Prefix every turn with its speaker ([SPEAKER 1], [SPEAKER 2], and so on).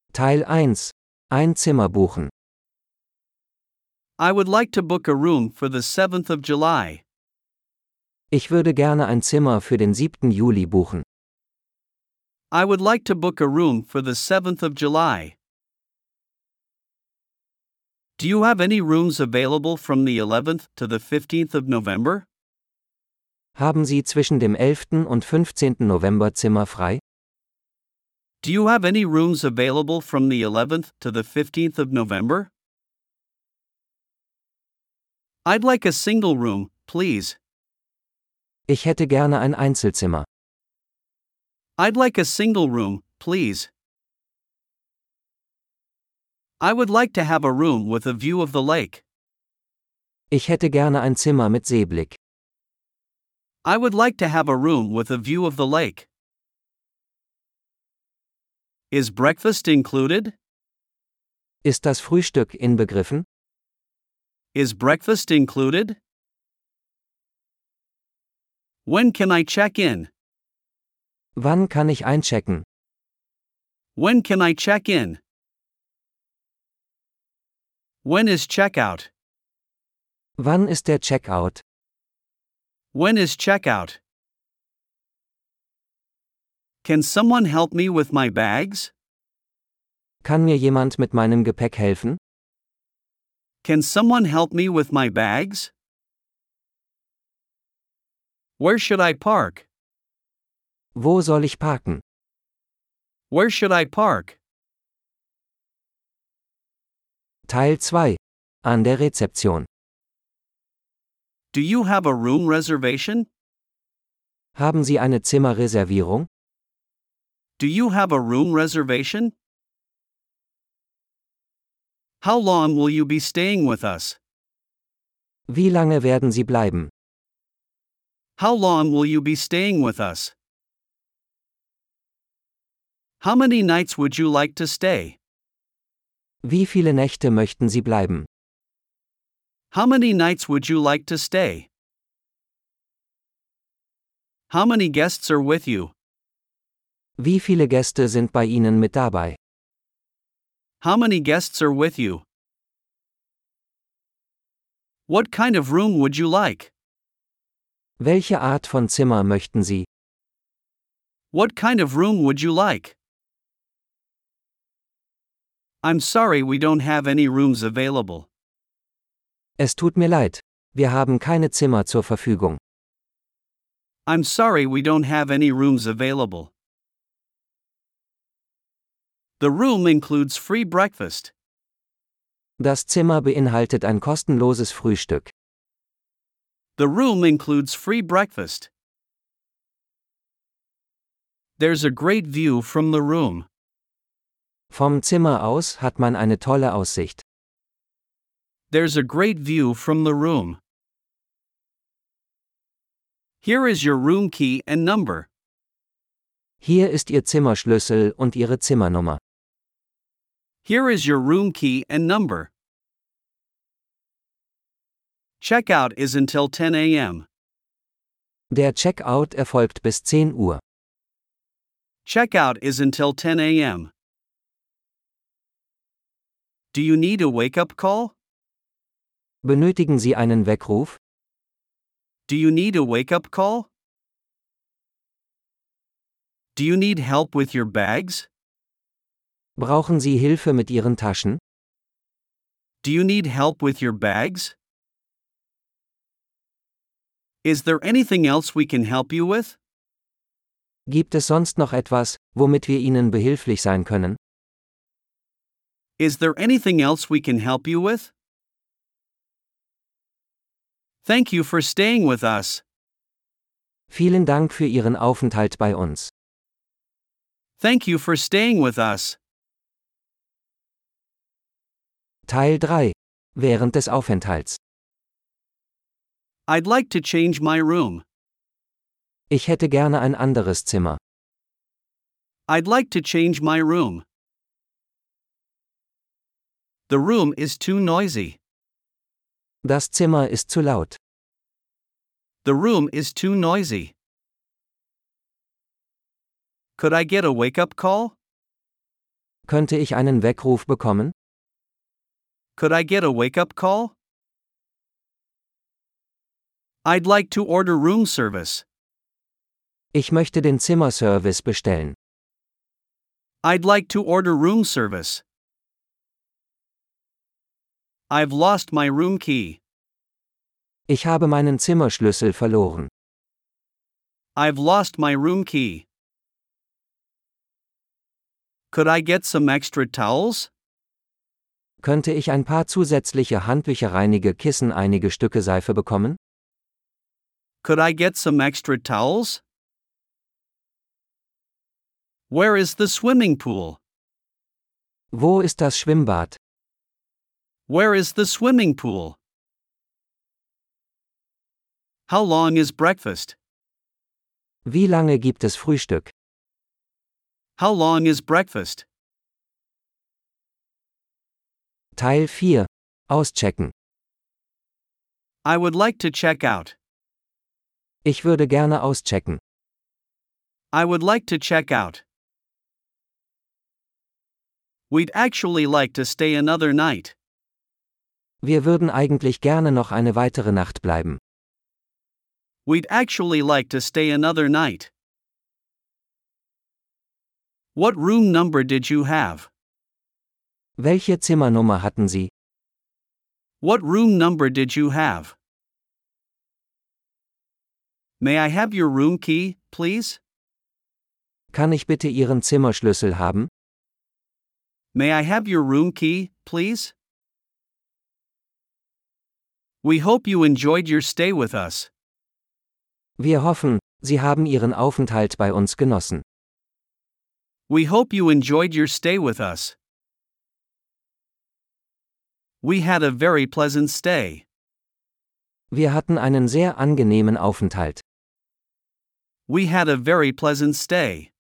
[SPEAKER 1] Teil 1. Ein Zimmer buchen.
[SPEAKER 2] I would like to book a room for the 7th of July.
[SPEAKER 1] Ich würde gerne ein Zimmer für den 7. Juli buchen.
[SPEAKER 2] I would like to book a room for the 7th of July. Do you have any rooms available from the 11th to the 15th of November?
[SPEAKER 1] Haben Sie zwischen dem 11. und 15. November Zimmer frei?
[SPEAKER 2] Do you have any rooms available from the 11th to the 15th of November? I'd like a single room, please.
[SPEAKER 1] Ich hätte gerne ein Einzelzimmer.
[SPEAKER 2] I'd like a single room, please. I would like to have a room with a view of the lake.
[SPEAKER 1] Ich hätte gerne ein Zimmer mit Seeblick.
[SPEAKER 2] I would like to have a room with a view of the lake. Is breakfast included?
[SPEAKER 1] Ist das Frühstück inbegriffen?
[SPEAKER 2] Is breakfast included? When can I check in?
[SPEAKER 1] Wann kann ich einchecken?
[SPEAKER 2] When can I check in? When is checkout?
[SPEAKER 1] Wann ist der Checkout?
[SPEAKER 2] When is checkout? Can someone help me with my bags?
[SPEAKER 1] Kann mir jemand mit meinem Gepäck helfen?
[SPEAKER 2] Can someone help me with my bags? Where should I park?
[SPEAKER 1] Wo soll ich parken?
[SPEAKER 2] Where should I park?
[SPEAKER 1] Teil 2. An der Rezeption.
[SPEAKER 2] Do you have a room reservation?
[SPEAKER 1] Haben Sie eine Zimmerreservierung?
[SPEAKER 2] Do you have a room reservation? How long will you be staying with us?
[SPEAKER 1] Wie lange werden Sie bleiben?
[SPEAKER 2] How long will you be staying with us? How many nights would you like to stay?
[SPEAKER 1] Wie viele Nächte möchten Sie bleiben?
[SPEAKER 2] How many nights would you like to stay? How many guests are with you?
[SPEAKER 1] Wie viele Gäste sind bei Ihnen mit dabei?
[SPEAKER 2] How many guests are with you? What kind of room would you like?
[SPEAKER 1] Welche Art von Zimmer möchten Sie?
[SPEAKER 2] What kind of room would you like? I'm sorry we don't have any rooms available.
[SPEAKER 1] Es tut mir leid, wir haben keine Zimmer zur Verfügung.
[SPEAKER 2] I'm sorry we don't have any rooms available. The room includes free breakfast.
[SPEAKER 1] Das Zimmer beinhaltet ein kostenloses Frühstück.
[SPEAKER 2] The room includes free breakfast. There's a great view from the room.
[SPEAKER 1] Vom Zimmer aus hat man eine tolle Aussicht.
[SPEAKER 2] There's a great view from the room. Here is your room key and number.
[SPEAKER 1] Hier ist Ihr Zimmerschlüssel und Ihre Zimmernummer.
[SPEAKER 2] Here is your room key and number. Checkout is until 10 a.m.
[SPEAKER 1] Der Checkout erfolgt bis 10 Uhr.
[SPEAKER 2] Checkout is until 10 a.m. Do you need a wake-up call?
[SPEAKER 1] Benötigen Sie einen Weckruf?
[SPEAKER 2] Do you need a wake-up call? Do you need help with your bags?
[SPEAKER 1] Brauchen Sie Hilfe mit Ihren Taschen?
[SPEAKER 2] Do you need help with your bags? Is there anything else we can help you with?
[SPEAKER 1] Gibt es sonst noch etwas, womit wir Ihnen behilflich sein können?
[SPEAKER 2] Is there anything else we can help you with? Thank you for staying with us.
[SPEAKER 1] Vielen Dank für Ihren Aufenthalt bei uns.
[SPEAKER 2] Thank you for staying with us.
[SPEAKER 1] Teil 3. Während des Aufenthalts.
[SPEAKER 2] I'd like to change my room.
[SPEAKER 1] Ich hätte gerne ein anderes Zimmer.
[SPEAKER 2] I'd like to change my room. The room is too noisy.
[SPEAKER 1] Das Zimmer ist zu laut.
[SPEAKER 2] The room is too noisy. Could I get a wake-up call?
[SPEAKER 1] Könnte ich einen Weckruf bekommen?
[SPEAKER 2] Could I get a wake-up call? I'd like to order room service.
[SPEAKER 1] Ich möchte den Zimmerservice bestellen.
[SPEAKER 2] I'd like to order room service. I've lost my room key.
[SPEAKER 1] Ich habe meinen Zimmerschlüssel verloren.
[SPEAKER 2] I've lost my room key. Could I get some extra towels?
[SPEAKER 1] Könnte ich ein paar zusätzliche handtücherreinige Kissen, einige Stücke Seife bekommen?
[SPEAKER 2] Could I get some extra towels? Where is the swimming pool?
[SPEAKER 1] Wo ist das Schwimmbad?
[SPEAKER 2] Where is the swimming pool? How long is breakfast?
[SPEAKER 1] Wie lange gibt es Frühstück?
[SPEAKER 2] How long is breakfast?
[SPEAKER 1] Teil 4. Auschecken.
[SPEAKER 2] I would like to check out.
[SPEAKER 1] Ich würde gerne auschecken.
[SPEAKER 2] I would like to check out. We'd actually like to stay another night.
[SPEAKER 1] Wir würden eigentlich gerne noch eine weitere Nacht bleiben.
[SPEAKER 2] We'd actually like to stay another night. What room number did you have?
[SPEAKER 1] Welche Zimmernummer hatten Sie?
[SPEAKER 2] What room number did you have? May I have your room key, please?
[SPEAKER 1] Kann ich bitte Ihren Zimmerschlüssel haben?
[SPEAKER 2] May I have your room key, please? We hope you enjoyed your stay with us.
[SPEAKER 1] Wir hoffen, Sie haben Ihren Aufenthalt bei uns genossen.
[SPEAKER 2] We hope you enjoyed your stay with us. We had a very pleasant stay.
[SPEAKER 1] Wir hatten einen sehr angenehmen Aufenthalt.
[SPEAKER 2] We had a very pleasant stay.